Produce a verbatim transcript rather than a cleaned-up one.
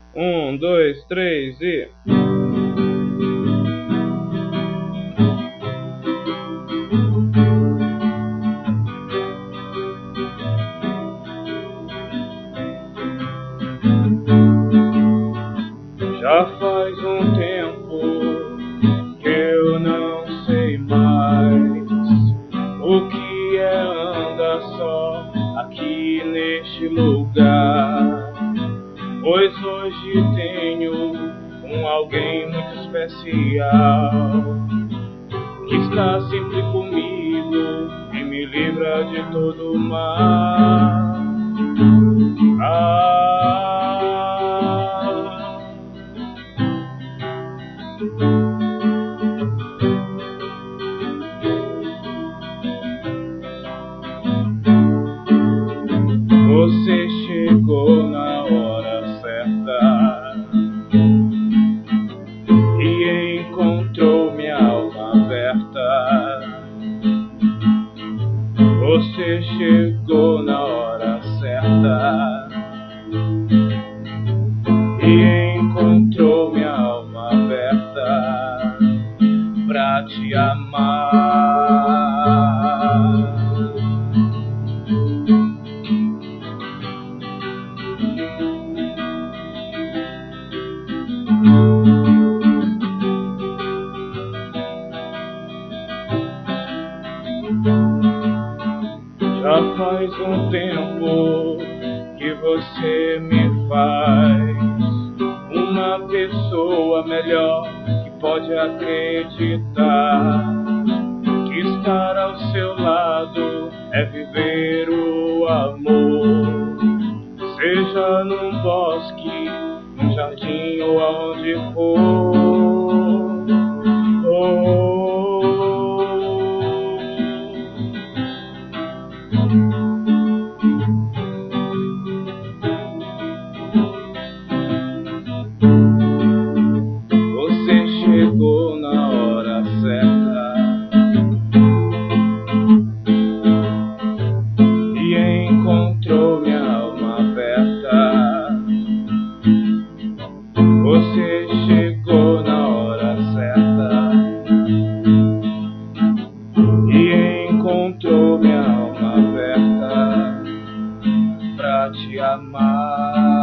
Um, dois, três e... Já faz um tempo que eu não sei mais o que é andar só aqui neste lugar, pois hoje tenho um alguém muito especial que está sempre comigo e me livra de todo mal. Ah, você chegou na hora certa e encontrou minha alma aberta. Você chegou na hora certa e encontrou minha alma aberta pra te amar. Já faz um tempo que você me faz uma pessoa melhor, que pode acreditar que estar ao seu lado é viver o amor, seja num bosque, num jardim ou aonde for. Oh, você chegou na hora certa e encontrou minha alma aberta. Você chegou na hora certa e encontrou minha alma aberta pra te amar.